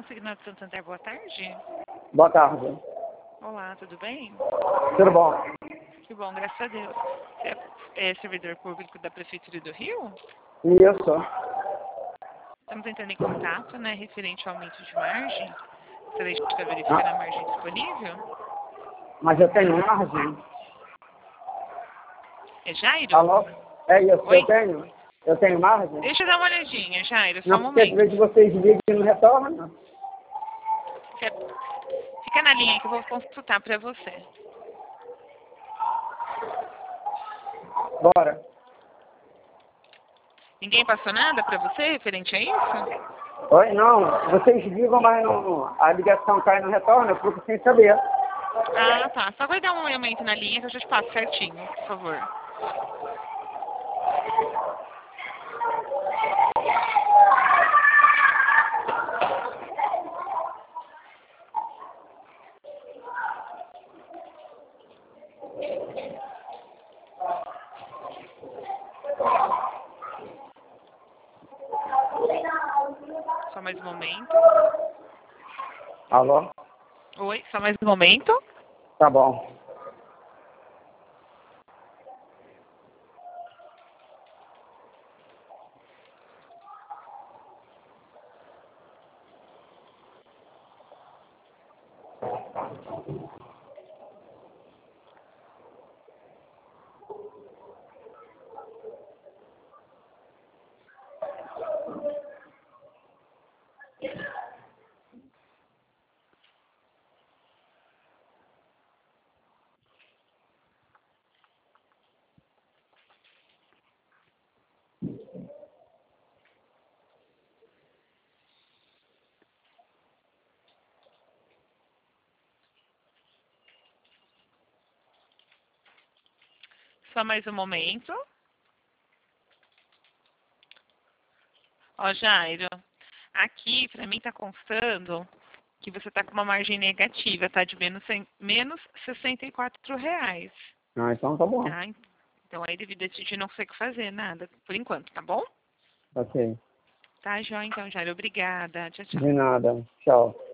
Consignado Santander, boa tarde. Boa tarde. Olá, tudo bem? Tudo bom? Que bom, graças a Deus. Você é servidor público da Prefeitura do Rio? Isso. Estamos entrando em contato, né, referente ao aumento de margem. Gostaria de estar verificando a Ah, margem disponível. mas eu tenho margem. É Jairo? Alô? É isso, Oi? eu tenho. Eu tenho margem? Deixa eu dar uma olhadinha, Jairo, só Não, um porque às momento. vezes vocês ligam e não retornam. Fica na linha que eu vou consultar para você. Bora. Ninguém passou nada para você referente a isso? Oi, não. Vocês ligam, mas não, a ligação cai e não retorna, eu fico sem saber. Ah, tá. Só vai dar um momento na linha que eu já te passo certinho, por favor. Só mais um momento. Alô? Oi, só mais um momento. Tá bom. Só mais um momento. Ó, Jairo, aqui para mim tá constando que você tá com uma margem negativa, tá? De menos R$ 64. Ah, então tá bom. Tá? Então aí devido a gente não consegue fazer nada por enquanto, tá bom? Ok. Tá, Jó, então, Jairo. Obrigada. Tchau, tchau. De nada. Tchau.